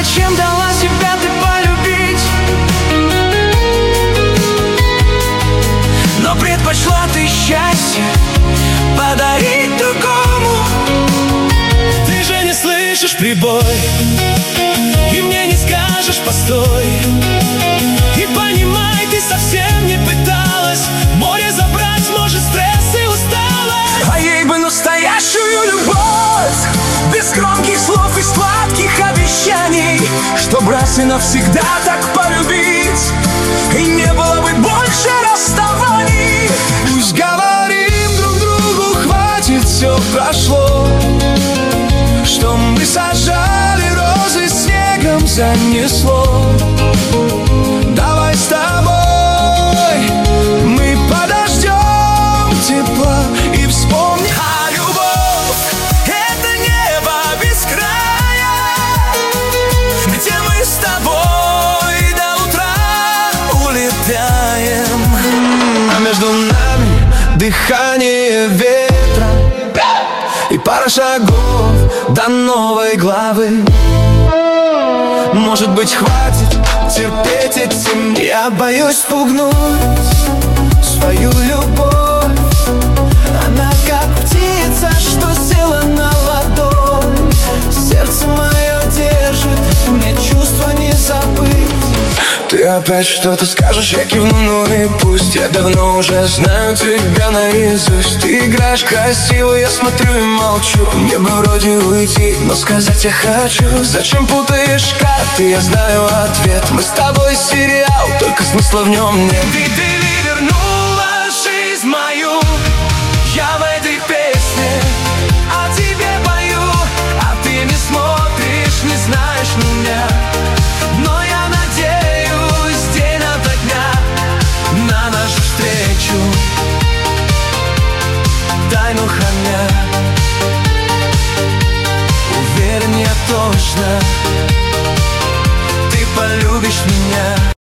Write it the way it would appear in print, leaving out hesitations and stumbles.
зачем дала себя ты полюбить, но предпочла ты счастье подарить другому. Ты же не слышишь прибой, и мне не скажешь постой. И понимай, ты совсем не пыталась море забрать, может, стресс и усталость. А ей бы настоящую любовь, без громких слов и сладких обещаний, чтоб раз и навсегда так полюбить, и не было бы больше расставаний. Пусть говорим друг другу, хватит, все прошло, что мы сажали розы, снегом занесло. Давай с тобой мы подождем тепла и вспомним. А любовь — это небо без края, где мы с тобой до утра улетаем. А между нами дыхание ветра и пара шагов до новой главы. Может быть, хватит терпеть этим. Я боюсь спугнуть свою любовь. Она как птица, что села на ладонь. Сердце мое держит, мне чувства не забыть. Ты опять что-то скажешь, я кивну, ну и пусть. Я давно уже знаю тебя наизусть. Ты играешь красиво, я смотрю и молчу. Мне бы вроде уйти, но сказать я хочу. Зачем путаешь карты, я знаю ответ. Мы с тобой сериал, только смысла в нем нет. Ты перевернула жизнь мою, я в этой песне о тебе пою, а ты не смотришь, не знаешь меня. Но я надеюсь день ото дня на нашу встречу. Дай, ну, храня, уверен я точно, ты полюбишь меня.